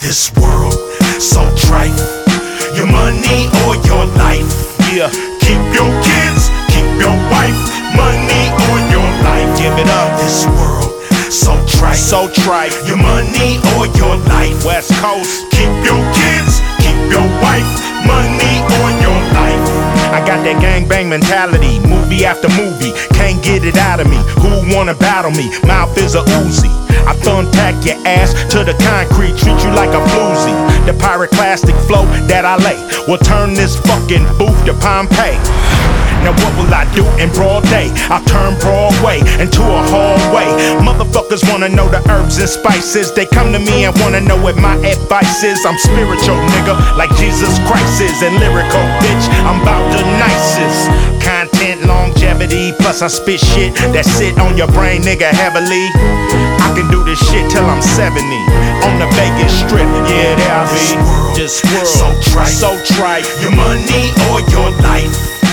This world, so trite. Your money or your life. Yeah. Keep your kids, keep your wife. Money or your life. Give it up. This world, so trite. So trite. Your money or your life. West Coast. Keep your kids, keep your wife. Money or your life. I got that gangbang mentality, movie after movie, can't get it out of me. Who wanna battle me? Mouth is a Uzi. I thumbtack your ass to the concrete, treat you like a floozy. The pyroclastic flow that I lay will turn this fucking booth to Pompeii. Now what will I do in broad day? I'll turn Broadway into a hallway. Motherfuckers wanna know the herbs and spices. They come to me and wanna know what my advice is. I'm spiritual, nigga, like Jesus Christ is. And lyrical, bitch, I'm about the nicest. Content, longevity, plus I spit shit that sit on your brain, nigga, heavily. I can do this shit till I'm 70. On the Vegas Strip, yeah, there I be. This world, so trite. So trite. Your money or your life.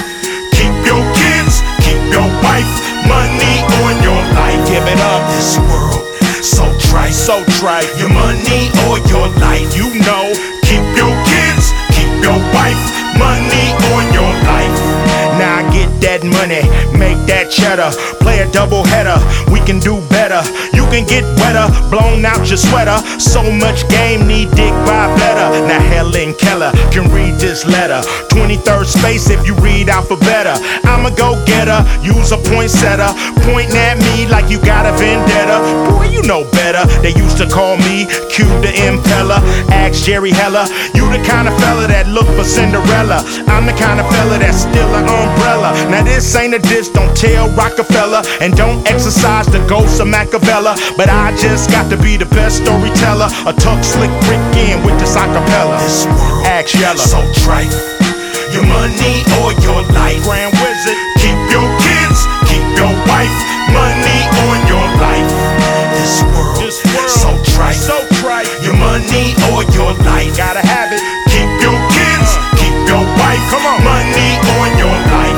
Keep your kids, keep your wife. Money or your life. Give it up. This world, so trite. So trite. Your money or your life. You know. Keep your kids, keep your wife. Money or your life. Now I get that money, make that cheddar. Play a double header, we can do better. You can get wetter, blown out your sweater. So much game, need dick by better. Now Helen Keller can read this letter. 23rd space if you read alphabeta. I'm a go-getter, use a poinsettia. Pointing at me like you got a vendetta. Boy, you know better. They used to call me Q the Impeller. Ask Jerry Heller, you the kind of fella that look for Cinderella. I'm the kind of fella that's still an umbrella. Now this ain't a diss, don't tell Rockefeller. And don't exercise the ghost of Machiavelli. But I just got to be the best storyteller. A tuck slick Rick in with this acapella. This world, Ask Yella. so trite. Your money or your life. Grand Wizard. Keep your kids, keep your wife. Money or your life. This world, so trite. So trite. Your money or your life. Gotta have it. Keep your kids, keep your wife. Come on. Money or your life.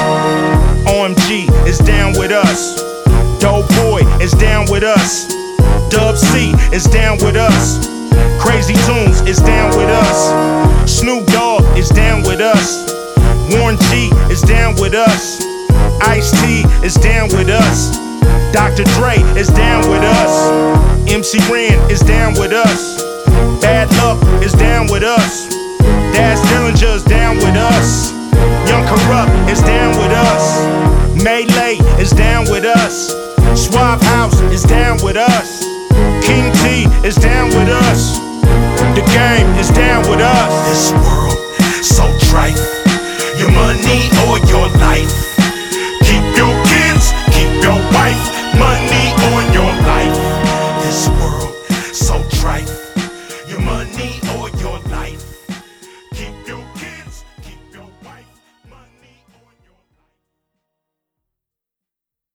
OMG is down with us. Dope Boy is down with us. Dub C is down with us. Crazy Tunes is down with us. Snoop Dogg is down with us. Warren G is down with us. Ice-T is down with us. Dr. Dre is down with us. MC Ren is down with us. Bad Luck is down with us. Daz Dillinger is down with us. Young Corrupt is down with us. Melee is down with us. Swab House is down with us. King T is down with us. The Game is down with us. This world,